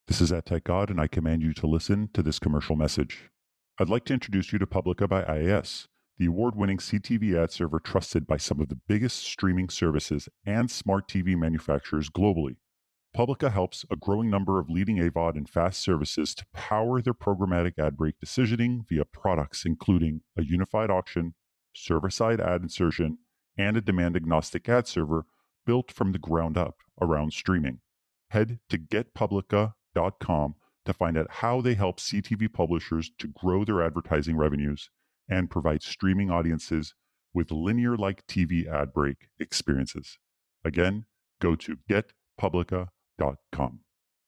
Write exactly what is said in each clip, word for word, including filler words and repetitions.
This is AdTech God, and I command you to listen to this commercial message. I'd like to introduce you to Publica by I A S, the award-winning C T V ad server trusted by some of the biggest streaming services and smart T V manufacturers globally. Publica helps a growing number of leading A V O D and FAST services to power their programmatic ad break decisioning via products including a unified auction, server-side ad insertion, and a demand-agnostic ad server built from the ground up around streaming. Head to get publica dot com to find out how they help C T V publishers to grow their advertising revenues and provide streaming audiences with linear-like T V ad break experiences. Again, go to get publica dot com.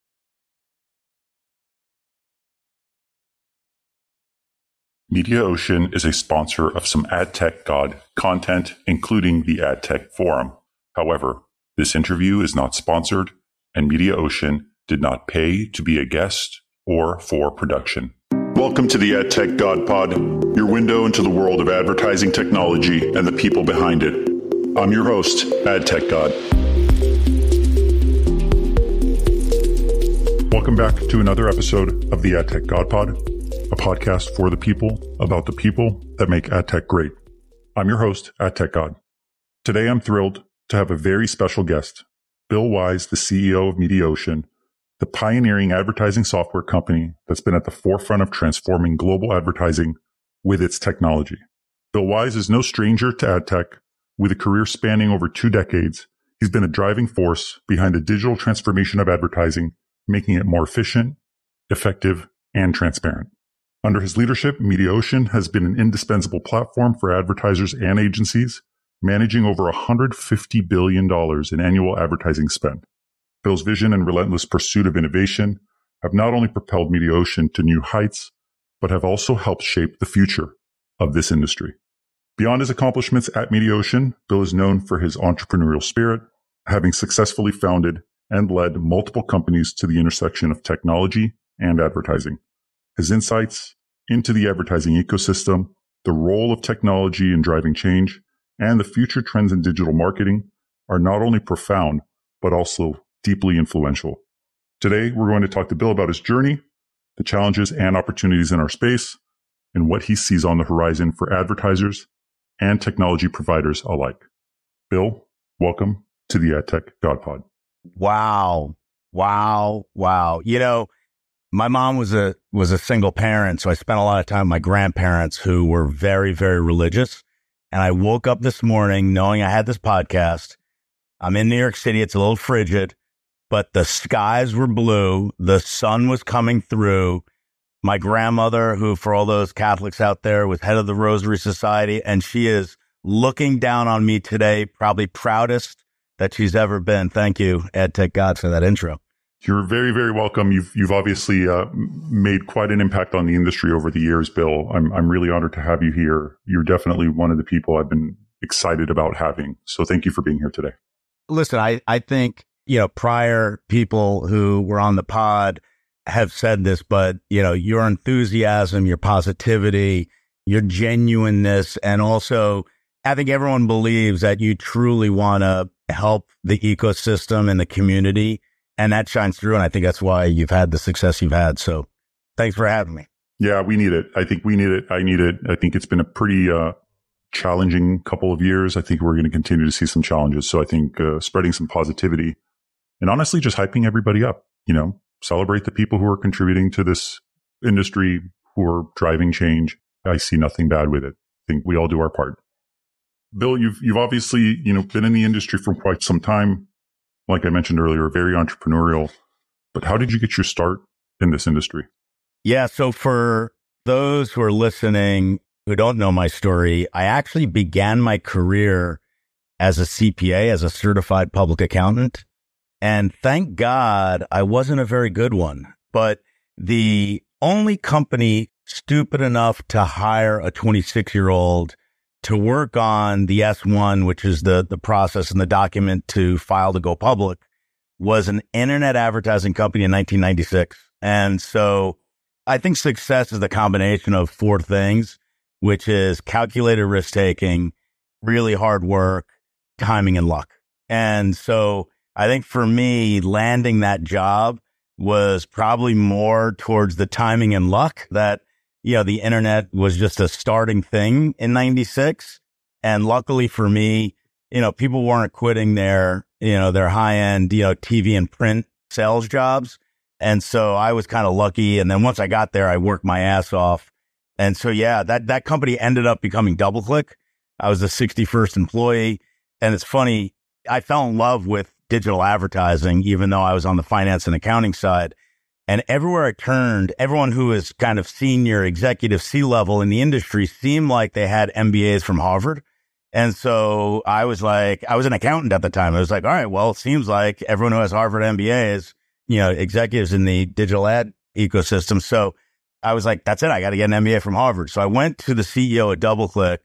MediaOcean is a sponsor of some AdTech God content, including the AdTech Forum. However, this interview is not sponsored, and MediaOcean did not pay to be a guest or for production. Welcome to the AdTech God Pod, your window into the world of advertising technology and the people behind it. I'm your host, AdTech God. Welcome back to another episode of the AdTech God Pod, a podcast for the people, about the people that make AdTech great. I'm your host, AdTech God. Today I'm thrilled to have a very special guest, Bill Wise, the C E O of MediaOcean, the pioneering advertising software company that's been at the forefront of transforming global advertising with its technology. Bill Wise is no stranger to ad tech. With a career spanning over two decades, he's been a driving force behind the digital transformation of advertising, making it more efficient, effective, and transparent. Under his leadership, MediaOcean has been an indispensable platform for advertisers and agencies, managing over one hundred fifty billion dollars in annual advertising spend. Bill's vision and relentless pursuit of innovation have not only propelled MediaOcean to new heights, but have also helped shape the future of this industry. Beyond his accomplishments at MediaOcean, Bill is known for his entrepreneurial spirit, having successfully founded and led multiple companies to the intersection of technology and advertising. His insights into the advertising ecosystem, the role of technology in driving change, and the future trends in digital marketing are not only profound, but also deeply influential. Today, we're going to talk to Bill about his journey, the challenges and opportunities in our space, and what he sees on the horizon for advertisers and technology providers alike. Bill, welcome to the AdTech God Pod. Wow. Wow. Wow. You know, my mom was a was a single parent, so I spent a lot of time with my grandparents who were very, very religious. And I woke up this morning knowing I had this podcast. I'm in New York City. It's a little frigid, but the skies were blue. The sun was coming through. My grandmother, who for all those Catholics out there was head of the Rosary Society, and she is looking down on me today, probably proudest that she's ever been. Thank you, AdTech God, for that intro. You're very, very welcome. You've you've obviously uh, made quite an impact on the industry over the years, Bill. I'm I'm really honored to have you here. You're definitely one of the people I've been excited about having. So thank you for being here today. Listen, I, I think, you know, prior people who were on the pod have said this, but, you know, your enthusiasm, your positivity, your genuineness, and also I think everyone believes that you truly want to help the ecosystem and the community. And that shines through. And I think that's why you've had the success you've had. So thanks for having me. Yeah, we need it. I think we need it. I need it. I think it's been a pretty uh, challenging couple of years. I think we're going to continue to see some challenges. So I think uh, spreading some positivity and honestly just hyping everybody up, you know, celebrate the people who are contributing to this industry, who are driving change. I see nothing bad with it. I think we all do our part. Bill, you've you've obviously, you know, been in the industry for quite some time. Like I mentioned earlier, very entrepreneurial. But how did you get your start in this industry? Yeah. So for those who are listening who don't know my story, I actually began my career as a C P A, as a certified public accountant. And thank God I wasn't a very good one. But the only company stupid enough to hire a twenty-six-year-old to work on the S one, which is the, the process and the document to file to go public, was an internet advertising company in nineteen ninety-six. And so I think success is the combination of four things, which is calculated risk taking, really hard work, timing, and luck. And so I think for me, landing that job was probably more towards the timing and luck that, you know, the internet was just a starting thing in ninety-six. And luckily for me, you know, people weren't quitting their, you know, their high end, you know, T V and print sales jobs. And so I was kind of lucky. And then once I got there, I worked my ass off. And so, yeah, that, that company ended up becoming DoubleClick. I was the sixty-first employee. And it's funny, I fell in love with digital advertising, even though I was on the finance and accounting side. And everywhere I turned, everyone who was kind of senior executive C-level in the industry seemed like they had M B As from Harvard. And so I was like, I was an accountant at the time. I was like, all right, well, it seems like everyone who has Harvard M B A is, you know, executives in the digital ad ecosystem. So I was like, that's it. I got to get an M B A from Harvard. So I went to the C E O at DoubleClick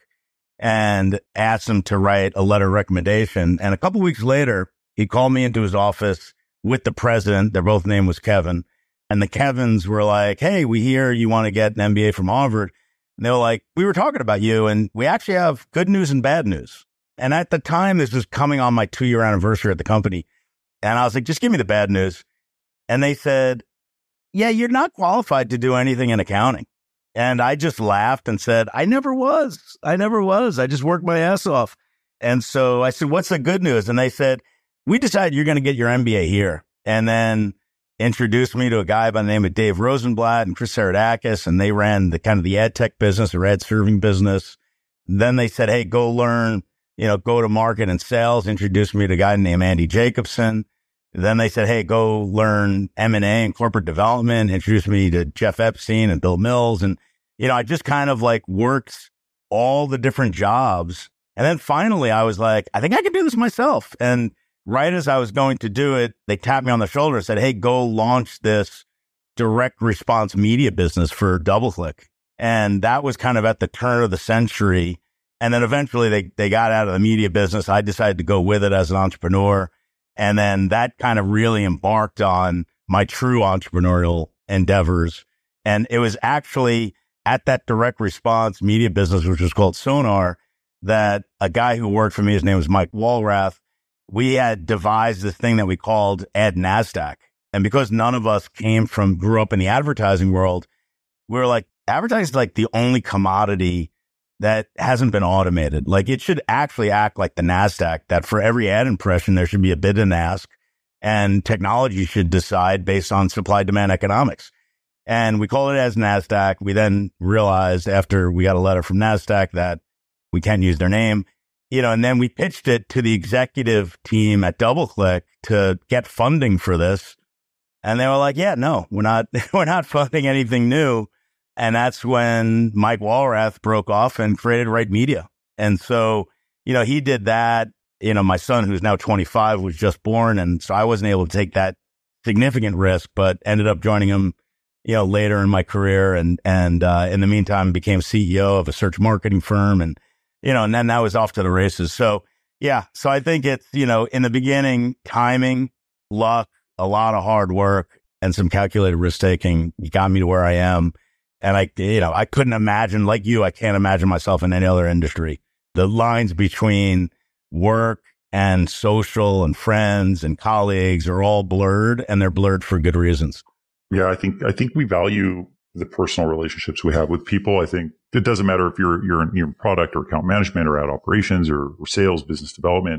and asked him to write a letter of recommendation. And a couple of weeks later, he called me into his office with the president. Their both name was Kevin. And the Kevins were like, hey, we hear you want to get an M B A from Harvard. And they were like, we were talking about you, and we actually have good news and bad news. And at the time, this was coming on my two-year anniversary at the company. And I was like, just give me the bad news. And they said, yeah, you're not qualified to do anything in accounting. And I just laughed and said, I never was. I never was. I just worked my ass off. And so I said, what's the good news? And they said, we decided you're going to get your M B A here. And then introduced me to a guy by the name of Dave Rosenblatt and Chris Saradakis, and they ran the kind of the ad tech business or ad serving business. Then they said, hey, go learn, you know, go to market and sales, introduced me to a guy named Andy Jacobson. Then they said, hey, go learn M and A and corporate development, introduced me to Jeff Epstein and Bill Mills. And, you know, I just kind of like worked all the different jobs. And then finally I was like, I think I can do this myself. And right as I was going to do it, they tapped me on the shoulder and said, hey, go launch this direct response media business for DoubleClick. And that was kind of at the turn of the century. And then eventually they, they got out of the media business. I decided to go with it as an entrepreneur. And then that kind of really embarked on my true entrepreneurial endeavors. And it was actually at that direct response media business, which was called Sonar, that a guy who worked for me, his name was Mike Walrath, we had devised this thing that we called Ad NASDAQ. And because none of us came from, grew up in the advertising world, we were like, advertising is like the only commodity that hasn't been automated. Like it should actually act like the NASDAQ, that for every ad impression, there should be a bid and ask, and technology should decide based on supply demand economics. And we call it as NASDAQ. We then realized after we got a letter from NASDAQ that we can't use their name. You know, and then we pitched it to the executive team at DoubleClick to get funding for this. And they were like, yeah, no, we're not, we're not funding anything new. And that's when Mike Walrath broke off and created Right Media. And so, you know, he did that. You know, my son, who's now twenty-five, was just born. And so I wasn't able to take that significant risk, but ended up joining him, you know, later in my career. And, and, uh, in the meantime, became C E O of a search marketing firm. And, you know, and then that was off to the races. So, yeah. So I think it's, you know, in the beginning, timing, luck, a lot of hard work, and some calculated risk taking got me to where I am. And I, you know, I couldn't imagine, like you, I can't imagine myself in any other industry. The lines between work and social and friends and colleagues are all blurred, and they're blurred for good reasons. Yeah, I think, I think we value the personal relationships we have with people. I think it doesn't matter if you're, you're in your product or account management or ad operations or, or sales, business development.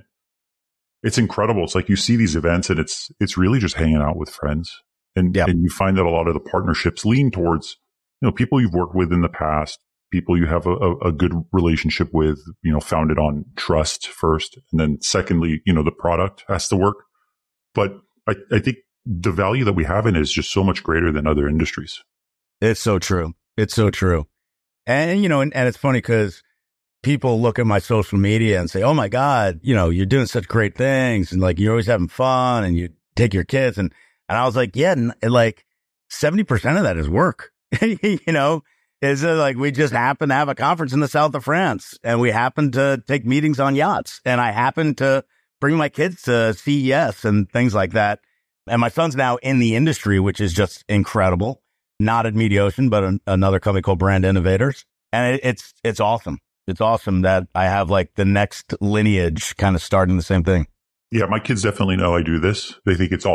It's incredible. It's like you see these events and it's, it's really just hanging out with friends. And, yeah. and you find that a lot of the partnerships lean towards, you know, people you've worked with in the past, people you have a, a, a good relationship with, you know, founded on trust first. And then secondly, you know, the product has to work. But I, I think the value that we have in it is just so much greater than other industries. It's so true. It's so true. And, you know, and, and it's funny because people look at my social media and say, oh my God, you know, you're doing such great things. And like, you're always having fun and you take your kids. And, and I was like, yeah, n- like seventy percent of that is work. You know, is it like we just happen to have a conference in the south of France and we happen to take meetings on yachts. And I happen to bring my kids to C E S and things like that. And my son's now in the industry, which is just incredible. Not at Mediaocean, but an, another company called Brand Innovators. And it, it's, it's awesome. It's awesome that I have like the next lineage kind of starting the same thing. Yeah. My kids definitely know I do this. They think it's awesome.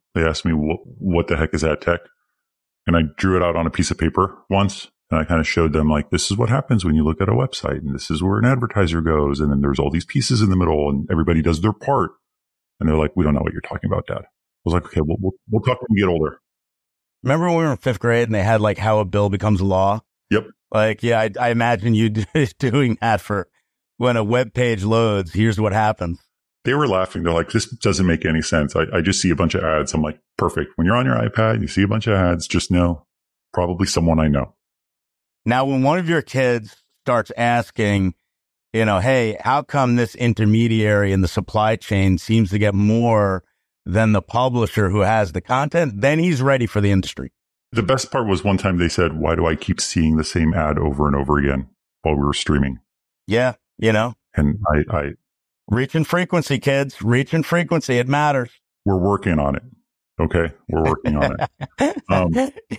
They asked me, what, what the heck is ad tech? And I drew it out on a piece of paper once. And I kind of showed them like, this is what happens when you look at a website, and this is where an advertiser goes. And then there's all these pieces in the middle, and everybody does their part. And they're like, we don't know what you're talking about, Dad. I was like, okay, we'll, we'll, we'll talk when we get older. Remember when we were in fifth grade and they had like how a bill becomes a law? Yep. Like, yeah, I, I imagine you doing that for when a web page loads. Here's what happens. They were laughing. They're like, this doesn't make any sense. I, I just see a bunch of ads. I'm like, perfect. When you're on your iPad, you see a bunch of ads, just know probably someone I know. Now, when one of your kids starts asking, you know, hey, how come this intermediary in the supply chain seems to get more than the publisher who has the content, then he's ready for the industry. The best part was one time they said, why do I keep seeing the same ad over and over again while we were streaming? Yeah, you know. And I, I reach in frequency, kids. Reach in frequency. It matters. We're working on it. Okay. We're working on it. Um,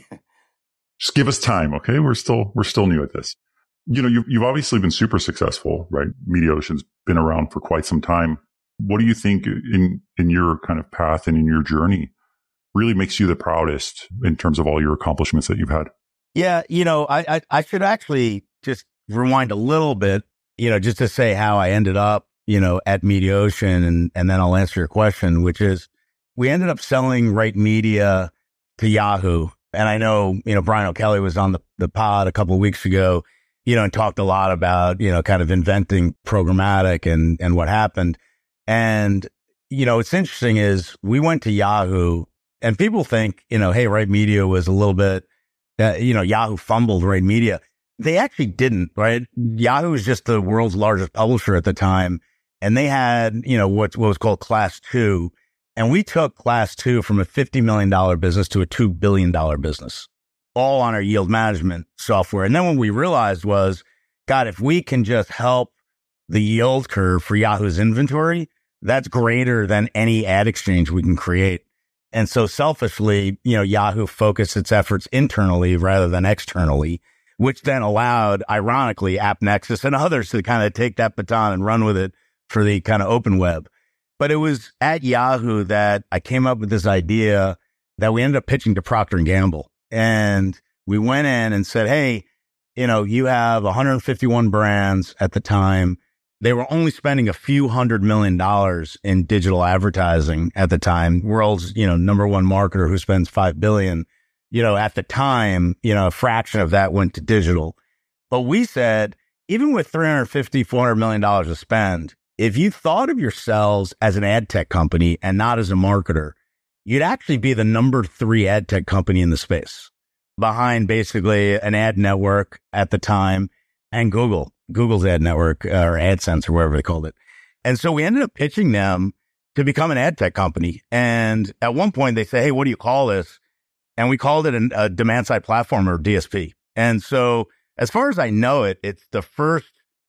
just give us time. Okay. We're still, we're still new at this. You know, you've, you've obviously been super successful, right? Mediaocean's been around for quite some time. What do you think in, in your kind of path and in your journey really makes you the proudest in terms of all your accomplishments that you've had? Yeah. You know, I, I, I should actually just rewind a little bit, you know, just to say how I ended up, you know, at Mediaocean, and, and then I'll answer your question, which is we ended up selling Right Media to Yahoo. And I know, you know, Brian O'Kelly was on the, the pod a couple of weeks ago, you know, and talked a lot about, you know, kind of inventing programmatic and, and what happened. And, you know, what's interesting is we went to Yahoo, and people think, you know, hey, Right Media was a little bit, uh, you know, Yahoo fumbled Right Media. They actually didn't, right? Yahoo was just the world's largest publisher at the time. And they had, you know, what, what was called Class two. And we took Class two from a fifty million dollars business to a two billion dollars business, all on our yield management software. And then what we realized was, God, if we can just help the yield curve for Yahoo's inventory, that's greater than any ad exchange we can create. And so selfishly, you know, Yahoo focused its efforts internally rather than externally, which then allowed, ironically, AppNexus and others to kind of take that baton and run with it for the kind of open web. But it was at Yahoo that I came up with this idea that we ended up pitching to Procter and Gamble. And we went in and said, hey, you know, you have one hundred fifty-one brands at the time. They were only spending a few hundred million dollars in digital advertising at the time. World's, you know, number one marketer who spends five billion dollars. You know, at the time, you know, a fraction of that went to digital. But we said, even with three hundred fifty, four hundred million dollars to spend, if you thought of yourselves as an ad tech company and not as a marketer, you'd actually be the number three ad tech company in the space, behind basically an ad network at the time and Google, Google's ad network, or AdSense, or whatever they called it. And so we ended up pitching them to become an ad tech company. And at one point they say, hey, what do you call this? And we called it an, a demand side platform, or D S P. And so as far as I know it, it's the first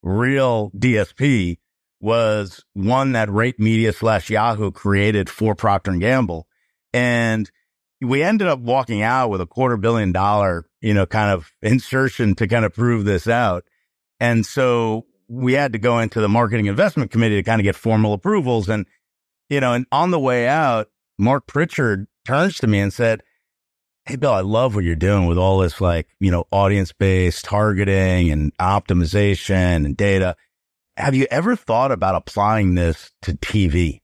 real D S P was one that Right Media slash Yahoo created for Procter and Gamble. And we ended up walking out with a quarter billion dollar, you know, kind of insertion to kind of prove this out. And so we had to go into the marketing investment committee to kind of get formal approvals. And, you know, and on the way out, Mark Pritchard turns to me and said, hey, Bill, I love what you're doing with all this, like, you know, audience-based targeting and optimization and data. Have you ever thought about applying this to T V?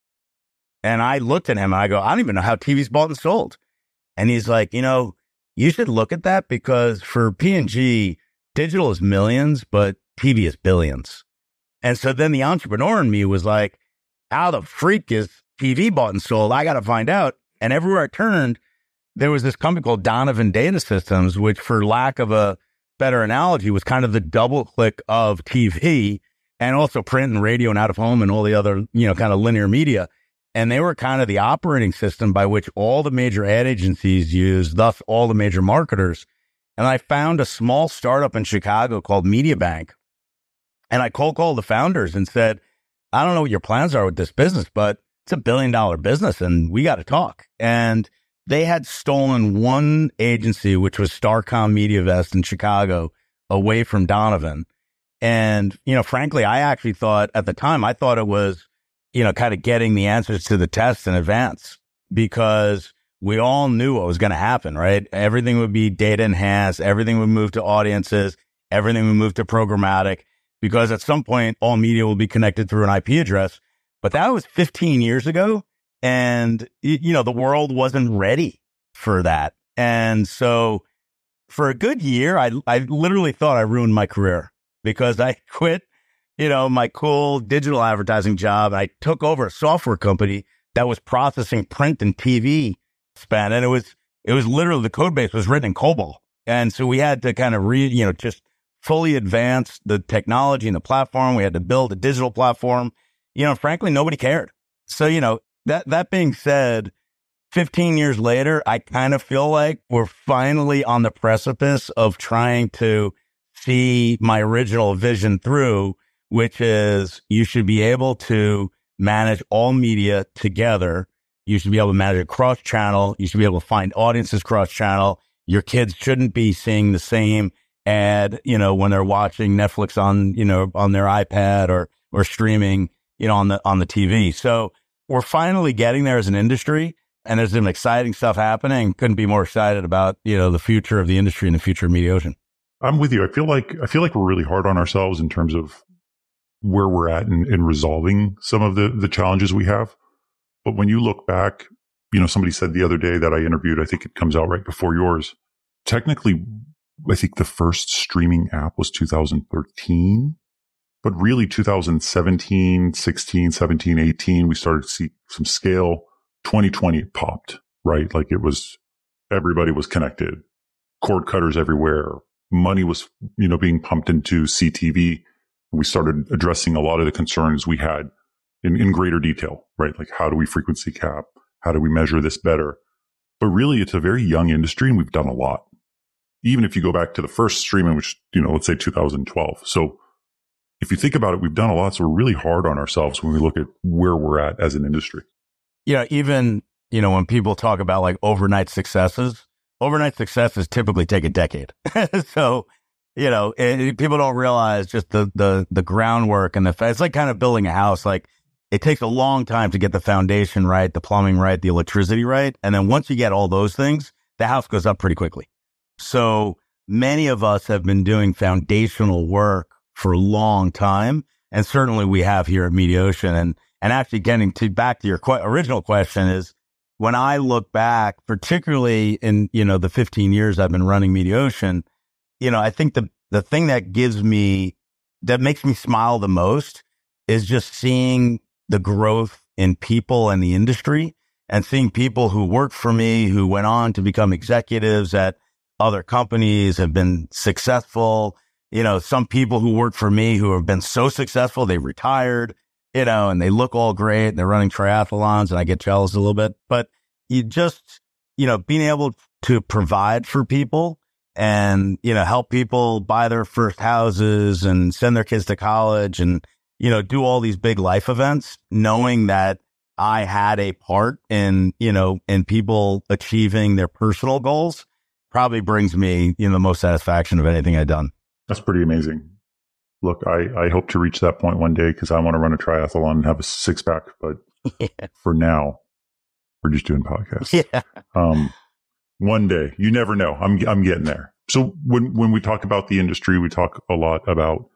And I looked at him and I go, I don't even know how T V's bought and sold. And he's like, you know, you should look at that, because for P and G, digital is millions, but T V is billions. And so then the entrepreneur in me was like, how the freak is T V bought and sold? I got to find out. And everywhere I turned, there was this company called Donovan Data Systems, which, for lack of a better analogy, was kind of the double click of T V, and also print and radio and out of home and all the other, you know, kind of linear media. And they were kind of the operating system by which all the major ad agencies used, thus all the major marketers. And I found a small startup in Chicago called MediaBank. And I cold called the founders and said, I don't know what your plans are with this business, but it's a billion dollar business and we got to talk. And they had stolen one agency, which was Starcom MediaVest in Chicago, away from Donovan. And, you know, frankly, I actually thought at the time, I thought it was, you know, kind of getting the answers to the test in advance, because we all knew what was going to happen, right? Everything would be data enhanced. Everything would move to audiences. Everything would move to programmatic, because at some point, all media will be connected through an I P address. But that was fifteen years ago. And, you know, the world wasn't ready for that. And so for a good year, I, I literally thought I ruined my career, because I quit, you know, my cool digital advertising job. I took over a software company that was processing print and T V spend. And it was, it was literally, the code base was written in COBOL. And so we had to kind of re, you know, just fully advance the technology and the platform. We had to build a digital platform. You know, frankly, nobody cared. So, you know, that, that being said, fifteen years later, I kind of feel like we're finally on the precipice of trying to see my original vision through, which is you should be able to manage all media together. You should be able to manage it cross-channel. You should be able to find audiences cross-channel. Your kids shouldn't be seeing the same ad, you know, when they're watching Netflix on, you know, on their iPad or, or streaming, you know, on the, on the T V. So we're finally getting there as an industry, and there's some exciting stuff happening. Couldn't be more excited about, you know, the future of the industry and the future of Mediaocean. I'm with you. I feel like, I feel like we're really hard on ourselves in terms of where we're at in, in resolving some of the, the challenges we have. But when you look back, you know, somebody said the other day that I interviewed, I think it comes out right before yours. Technically, I think the first streaming app was two thousand thirteen, but really two thousand seventeen, sixteen, seventeen, eighteen, we started to see some scale. twenty twenty it popped, right? Like it was, everybody was connected, cord cutters everywhere. Money was, you know, being pumped into C T V. We started addressing a lot of the concerns we had in, in greater detail, right? Like, how do we frequency cap? How do we measure this better? But really, it's a very young industry, and we've done a lot. Even if you go back to the first streaming, which, you know, let's say two thousand twelve. So if you think about it, we've done a lot. So we're really hard on ourselves when we look at where we're at as an industry. Yeah, even, you know, when people talk about like overnight successes, overnight successes typically take a decade. So, you know, it, people don't realize just the, the, the groundwork and the, it's like kind of building a house. Like it takes a long time to get the foundation right, the plumbing right, the electricity right. And then once you get all those things, the house goes up pretty quickly. So many of us have been doing foundational work for a long time. And certainly we have here at Mediaocean. And, and actually getting to back to your qu- original question is, when I look back, particularly in, you know, the fifteen years I've been running Mediaocean, you know, I think the, the thing that gives me, that makes me smile the most is just seeing the growth in people and the industry, and seeing people who worked for me, who went on to become executives at other companies, have been successful. You know, some people who work for me who have been so successful, they retired, you know, and they look all great. They're running triathlons, and I get jealous a little bit. But you just, you know, being able to provide for people and, you know, help people buy their first houses and send their kids to college and, you know, do all these big life events, knowing that I had a part in, you know, in people achieving their personal goals, probably brings me, you know, the most satisfaction of anything I've done. That's pretty amazing. Look, I, I hope to reach that point one day, because I want to run a triathlon and have a six pack. But yeah. For now, we're just doing podcasts. Yeah. Um, one day, you never know. I'm I'm getting there. So when when we talk about the industry, we talk a lot about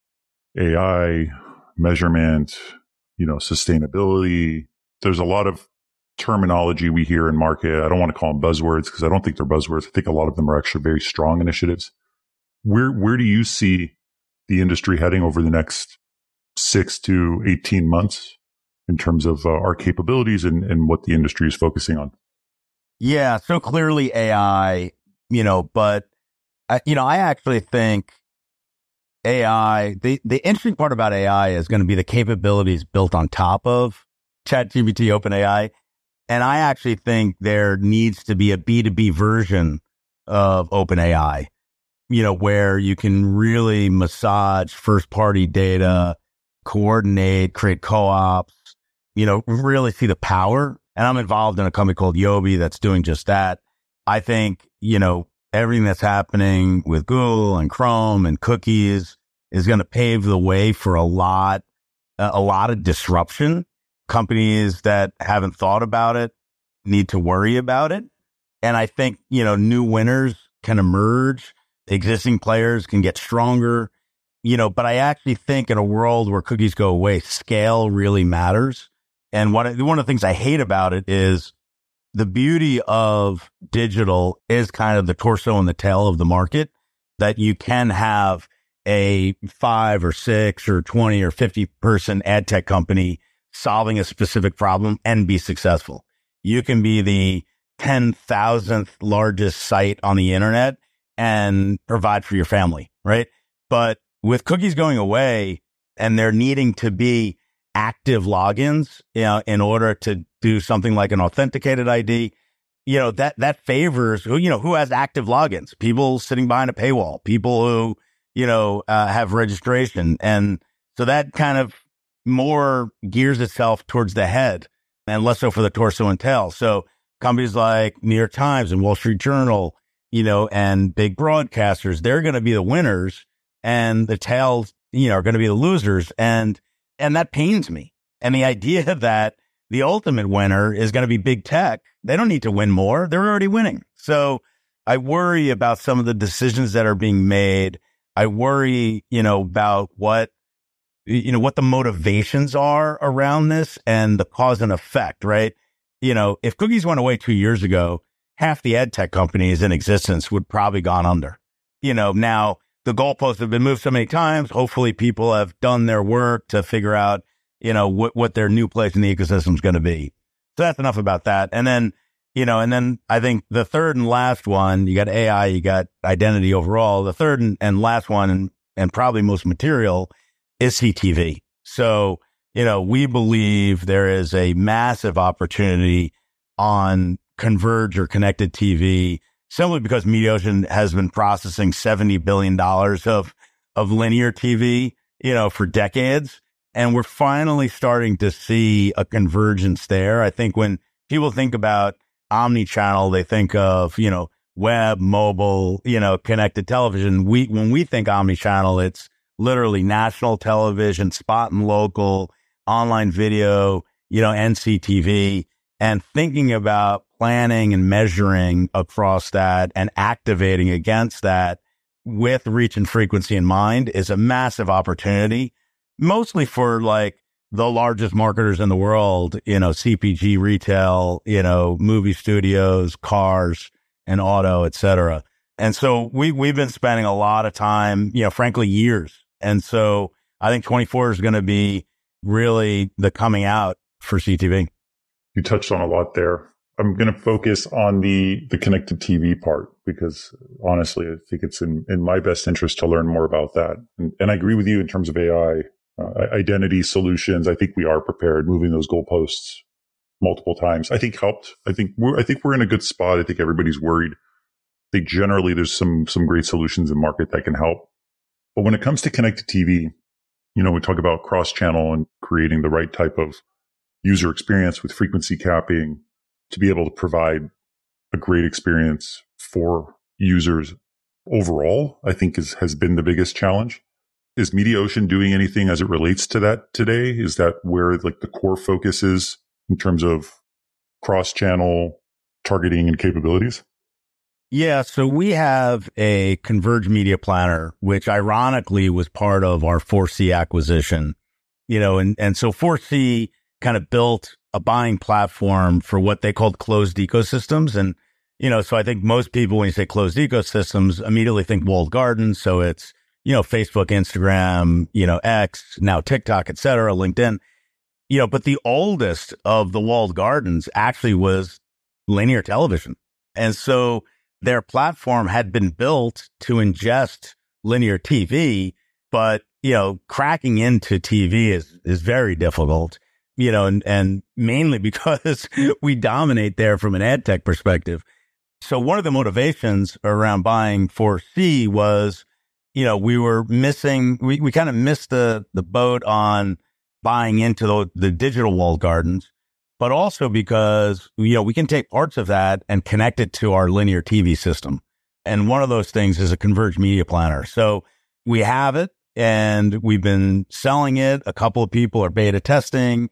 A I, measurement, you know, sustainability. There's a lot of terminology we hear in market. I don't want to call them buzzwords, because I don't think they're buzzwords. I think a lot of them are actually very strong initiatives. Where where do you see the industry heading over the next six to eighteen months in terms of uh, our capabilities and, and what the industry is focusing on? Yeah, so clearly A I, you know, but, I, you know, I actually think A I, the, the interesting part about A I is going to be the capabilities built on top of ChatGPT, OpenAI. And I actually think there needs to be a B two B version of OpenAI, you know, where you can really massage first party data, coordinate, create co-ops, you know, really see the power. And I'm involved in a company called Yobi that's doing just that. I think, you know, everything that's happening with Google and Chrome and cookies is going to pave the way for a lot, a lot of disruption. Companies that haven't thought about it need to worry about it. And I think, you know, new winners can emerge. Existing players can get stronger, you know, but I actually think in a world where cookies go away, scale really matters. And one of, one of the things I hate about it is the beauty of digital is kind of the torso and the tail of the market, that you can have a five or six or twenty or fifty person ad tech company solving a specific problem and be successful. You can be the ten thousandth largest site on the internet and provide for your family, right? But with cookies going away and there needing to be active logins, you know, in order to do something like an authenticated I D, you know, that, that favors who, you know, who has active logins, people sitting behind a paywall, people who, you know, uh, have registration. And so that kind of more gears itself towards the head and less so for the torso and tail. So companies like New York Times and Wall Street Journal, you know, and big broadcasters, they're going to be the winners, and the tails, you know, are going to be the losers. And, and that pains me. And the idea that the ultimate winner is going to be big tech, they don't need to win more. They're already winning. So I worry about some of the decisions that are being made. I worry, you know, about what, you know, what the motivations are around this and the cause and effect, right? You know, if cookies went away two years ago, half the ad tech companies in existence would probably gone under. You know, now the goalposts have been moved so many times. Hopefully people have done their work to figure out, you know, what, what their new place in the ecosystem is going to be. So that's enough about that. And then, you know, and then I think the third and last one, you got A I, you got identity overall. The third and, and last one, and, and probably most material, is C T V. So, you know, we believe there is a massive opportunity on converged or connected T V, simply because Mediaocean has been processing seventy billion dollars of, of linear T V, you know, for decades. And we're finally starting to see a convergence there. I think when people think about omni-channel, they think of, you know, web, mobile, you know, connected television. We, when we think omni-channel, it's literally national television, spot and local, online video, you know, and C T V, and thinking about planning and measuring across that and activating against that with reach and frequency in mind is a massive opportunity, mostly for like the largest marketers in the world, you know, C P G, retail, you know, movie studios, cars and auto, et cetera. And so we, we've been spending a lot of time, you know, frankly, years. And so I think twenty-four is going to be really the coming out for C T V. You touched on a lot there. I'm going to focus on the, the connected T V part, because honestly, I think it's in, in my best interest to learn more about that. And, and I agree with you in terms of A I, uh, identity solutions. I think we are prepared. Moving those goalposts multiple times, I think helped. I think we're, I think we're in a good spot. I think everybody's worried. I think generally there's some, some great solutions in market that can help. But when it comes to connected T V, you know, we talk about cross-channel and creating the right type of user experience with frequency capping to be able to provide a great experience for users overall, I think is, has been the biggest challenge. Is Mediaocean doing anything as it relates to that today? Is that where like the core focus is in terms of cross-channel targeting and capabilities? Yeah, so we have a Converge Media Planner, which ironically was part of our four C acquisition, you know, and, and so four C kind of built a buying platform for what they called closed ecosystems. And, you know, so I think most people, when you say closed ecosystems, immediately think walled gardens. So it's, you know, Facebook, Instagram, you know, X, now TikTok, et cetera, LinkedIn, you know, but the oldest of the walled gardens actually was linear television. And so their platform had been built to ingest linear T V, but, you know, cracking into T V is, is very difficult, you know, and, and mainly because we dominate there from an ad tech perspective. So one of the motivations around buying four C was, you know, we were missing, we, we kind of missed the, the boat on buying into the, the digital walled gardens, but also because, you know, we can take parts of that and connect it to our linear T V system. And one of those things is a Converge Media Planner. So we have it and we've been selling it. A couple of people are beta testing.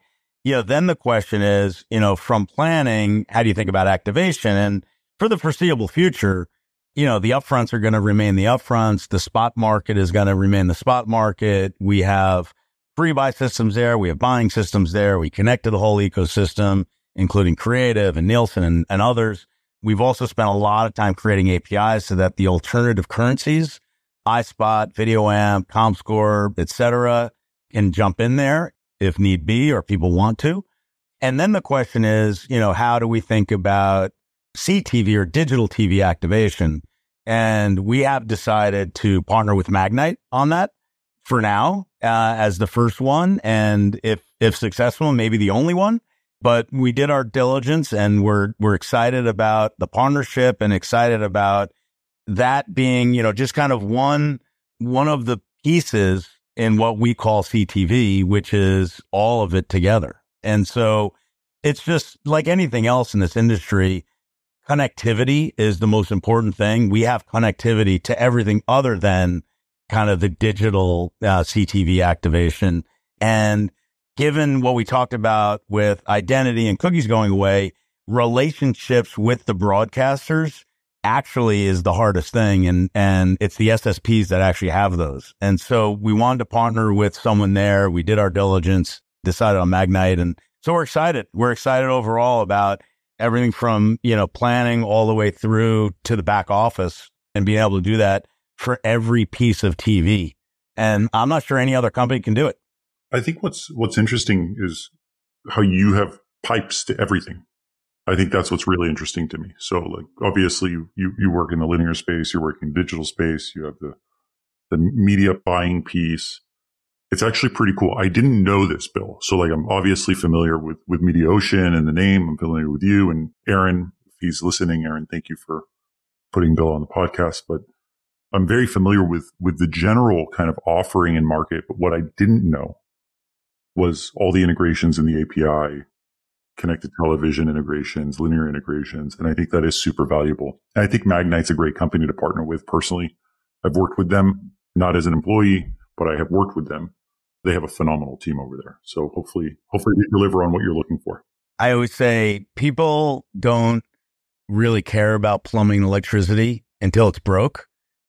you know, then the question is, you know, from planning, how do you think about activation? And for the foreseeable future, you know, the upfronts are going to remain the upfronts. The spot market is going to remain the spot market. We have pre-buy systems there. We have buying systems there. We connect to the whole ecosystem, including Creative and Nielsen and, and others. We've also spent a lot of time creating A P Is so that the alternative currencies, iSpot, VideoAmp, ComScore, et cetera, can jump in there if need be or people want to. And then the question is, you know, how do we think about C T V or digital T V activation? And we have decided to partner with Magnite on that for now uh, as the first one. And if if successful, maybe the only one. But we did our diligence and we're we're excited about the partnership and excited about that being, you know, just kind of one one of the pieces in what we call C T V, which is all of it together. And so it's just like anything else in this industry, connectivity is the most important thing. We have connectivity to everything other than kind of the digital uh, C T V activation. And given what we talked about with identity and cookies going away, relationships with the broadcasters actually is the hardest thing. And, and it's the S S Ps that actually have those. And so we wanted to partner with someone there. We did our diligence, decided on Magnite. And so we're excited. We're excited overall about everything from, you know, planning all the way through to the back office and being able to do that for every piece of T V. And I'm not sure any other company can do it. I think what's what's interesting is how you have pipes to everything. I think that's what's really interesting to me. So, like, obviously, you you work in the linear space, you're working in digital space, you have the the media buying piece. It's actually pretty cool. I didn't know this, Bill. So, like, I'm obviously familiar with with Mediaocean and the name. I'm familiar with you and Aaron. If he's listening, Aaron, thank you for putting Bill on the podcast. But I'm very familiar with with the general kind of offering in market. But what I didn't know was all the integrations in the A P I, connected television integrations, linear integrations. And I think that is super valuable. And I think Magnite's a great company to partner with personally. I've worked with them, not as an employee, but I have worked with them. They have a phenomenal team over there. So hopefully, hopefully they deliver on what you're looking for. I always say people don't really care about plumbing and electricity until it's broke.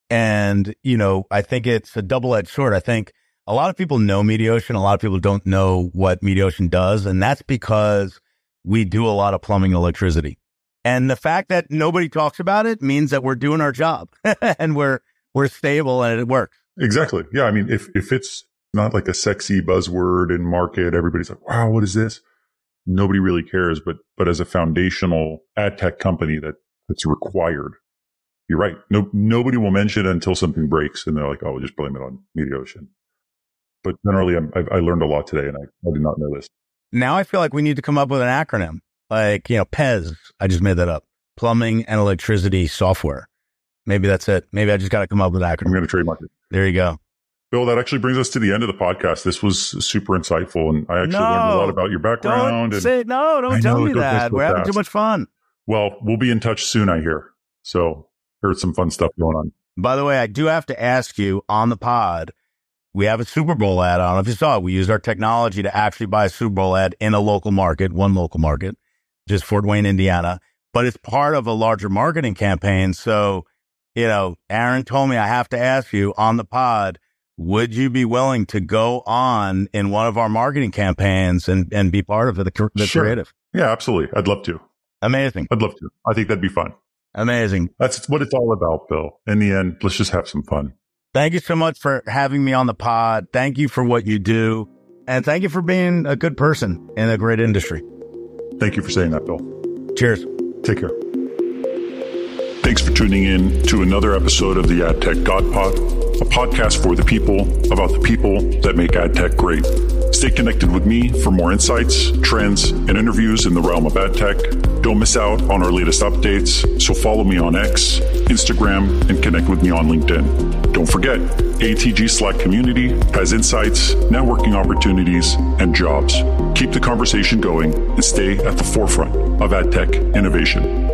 And, you know, I think it's a double-edged sword. I think a lot of people know Mediaocean. A lot of people don't know what Mediaocean does. And that's because we do a lot of plumbing and electricity. And the fact that nobody talks about it means that we're doing our job and we're we're stable and it works. Exactly. Yeah. I mean, if if it's not like a sexy buzzword in market, everybody's like, wow, what is this? Nobody really cares. But but as a foundational ad tech company that that's required, you're right. No, nobody will mention it until something breaks. And they're like, oh, we'll just blame it on Mediaocean. But generally, I'm, I, I learned a lot today, and I, I did not know this. Now I feel like we need to come up with an acronym, like, you know, P E S. I just made that up. Plumbing and Electricity Software. Maybe that's it. Maybe I just got to come up with an acronym. I'm going to trademark it. There you go. Bill, that actually brings us to the end of the podcast. This was super insightful, and I actually no, learned a lot about your background. Don't and say, no, don't I tell know, me that. We're having fast. too much fun. Well, we'll be in touch soon, I hear. So here's some fun stuff going on. By the way, I do have to ask you on the pod, we have a Super Bowl ad. I don't know if you saw it. We used our technology to actually buy a Super Bowl ad in a local market, one local market, just Fort Wayne, Indiana. But it's part of a larger marketing campaign. So, you know, Aaron told me I have to ask you on the pod, would you be willing to go on in one of our marketing campaigns and, and be part of the, the sure. creative? Yeah, absolutely. I'd love to. Amazing. I'd love to. I think that'd be fun. Amazing. That's what it's all about, Bill. In the end, let's just have some fun. Thank you so much for having me on the pod. Thank you for what you do. And thank you for being a good person in a great industry. Thank you for saying that, Bill. Cheers. Take care. Thanks for tuning in to another episode of the AdTech God Pod, a podcast for the people about the people that make AdTech great. Stay connected with me for more insights, trends, and interviews in the realm of AdTech. Don't miss out on our latest updates, so follow me on X, Instagram, and connect with me on LinkedIn. Don't forget, A T G Slack community has insights, networking opportunities, and jobs. Keep the conversation going and stay at the forefront of AdTech innovation.